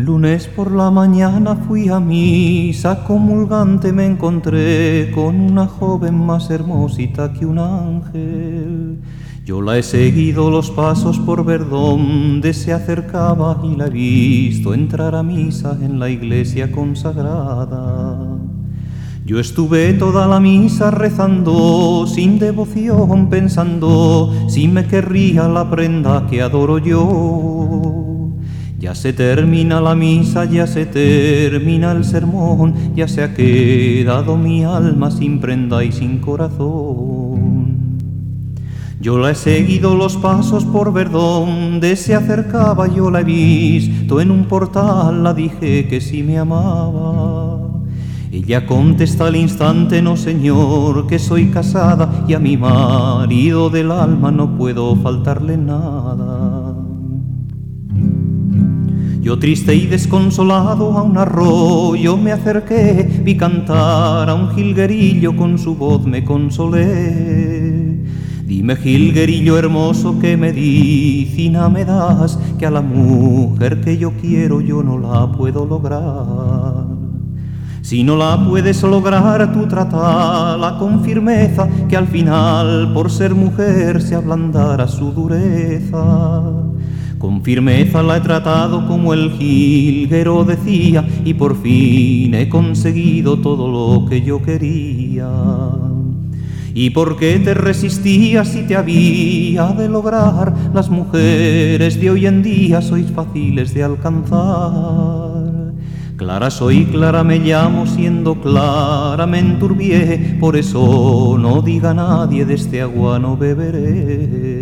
lunes por la mañana fui a misa, comulgante me encontré con una joven más hermosita que un ángel. Yo la he seguido los pasos por ver dónde se acercaba y la he visto entrar a misa en la iglesia consagrada. Yo estuve toda la misa rezando sin devoción, pensando si me querría la prenda que adoro yo. Ya se termina la misa, ya se termina el sermón, ya se ha quedado mi alma sin prenda y sin corazón. Yo la he seguido los pasos por ver dónde se acercaba, yo la he visto en un portal, la dije que sí me amaba. Ella contesta al instante: no señor, que soy casada y a mi marido del alma no puedo faltarle nada. Yo triste y desconsolado a un arroyo me acerqué, vi cantar a un jilguerillo, con su voz me consolé. Dime, jilguerillo hermoso, ¿qué medicina me das? Que a la mujer que yo quiero yo no la puedo lograr. Si no la puedes lograr, tú trátala con firmeza, que al final por ser mujer se ablandará su dureza. Con firmeza la he tratado como el jilguero decía, y por fin he conseguido todo lo que yo quería. ¿Y por qué te resistías si te había de lograr? Las mujeres de hoy en día sois fáciles de alcanzar. Clara soy, Clara me llamo, siendo Clara me enturbié, por eso no diga nadie de este agua no beberé.